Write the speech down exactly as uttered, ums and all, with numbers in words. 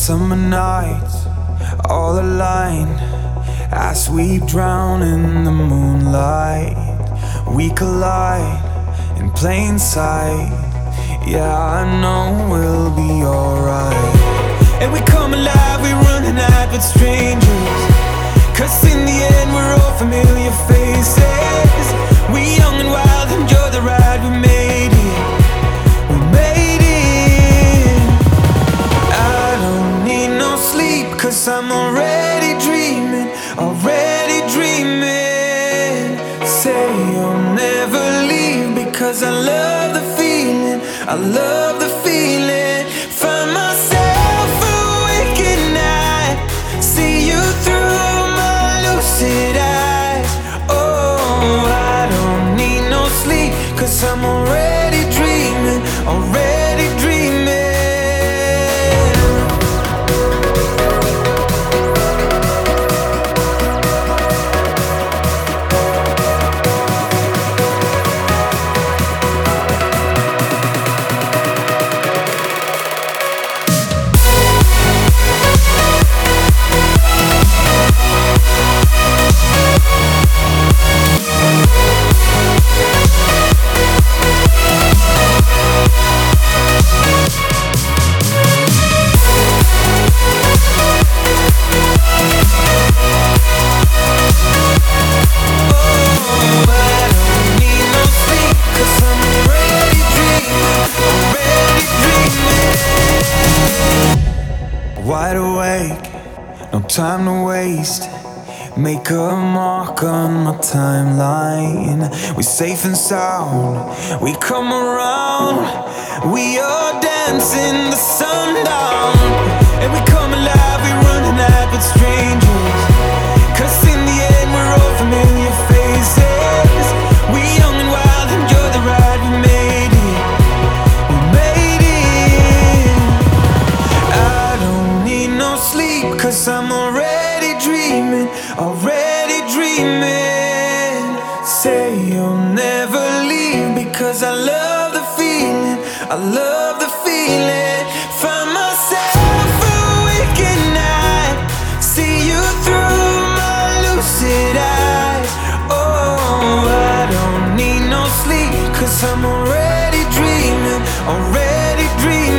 Summer nights all aligned as we drown in the moonlight. We collide in plain sight. Yeah, I know we'll be alright. And we come alive, we run the night with strangers, 'cause in the end we're all familiar faces. We young and wild, enjoy the ride, we made it. We made it. I don't need no sleep, 'cause I'm already dreaming, already dreaming. Say you'll never leave, because I love the feeling, I love the feeling. Find myself awake at night, see you through my lucid eyes. Oh, I don't need no sleep, 'cause I'm already dreaming, already dreaming. Wide awake, no time to waste. Make a mark on my timeline. We safe and sound, we come around. We are dancing the sundown. And we come alive, we run the night with strangers, 'cause in the end we're all familiar faces. We young and wild, enjoy the ride, we made it. We made it. I don't need no sleep, 'cause I'm already dreaming, already dreaming. Say you'll never leave, because I love the feeling, I love the feeling. Find myself awake at night, see you through my lucid eyes. Oh, I don't need no sleep, 'cause I'm already dreaming, already dreaming.